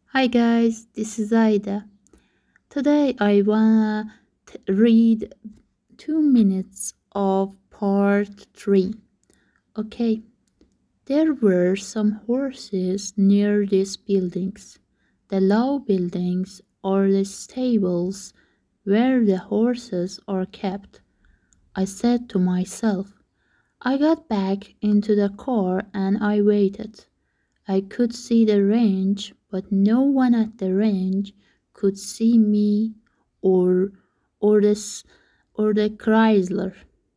Hi guys, this is Aida. Today I wanna read 2 minutes of part 3. Okay, there were some horses near these buildings. The low buildings or the stables where the horses are kept. I said to myself. I got back into the car and I waited. I could see the range, but no one at the range could see me or or the Chrysler.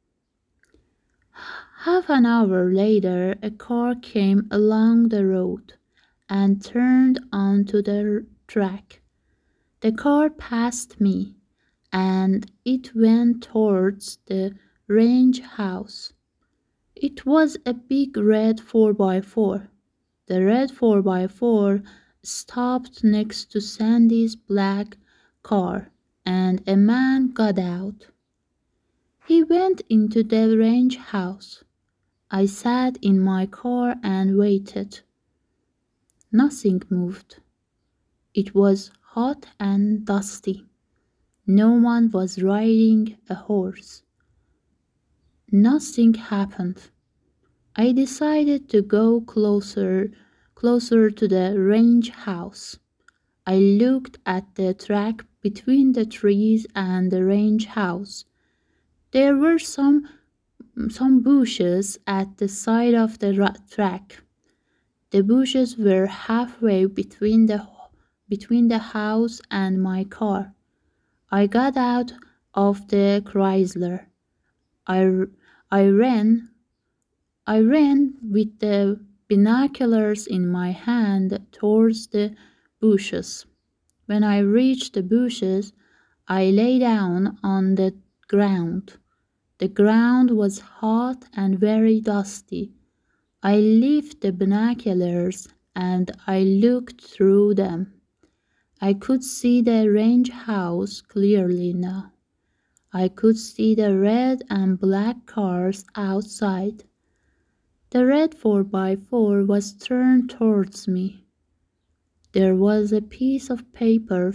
Half an hour later, a car came along the road and turned onto the track. The car passed me and it went towards the range house. It was a big red 4x4. The red 4x4 stopped next to Sandy's black car, and a man got out. He went into the range house. I sat in my car and waited. Nothing moved. It was hot and dusty. No one was riding a horse. Nothing happened. I decided to go closer to the range house. I looked at the track between the trees and the range house. There were some bushes at the side of the track. The bushes were halfway between the house and my car. I got out of the Chrysler. I, I ran I ran with the binoculars in my hand towards the bushes. When I reached the bushes, I lay down on the ground. The ground was hot and very dusty. I lifted the binoculars and I looked through them. I could see the range house clearly now. I could see the red and black cars outside. The red 4x4 was turned towards me. There was a piece of paper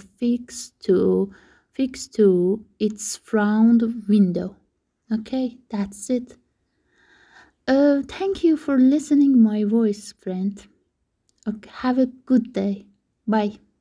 fixed to its front window. Okay, that's it. Thank you for listening my voice, friend. Okay, have a good day. Bye.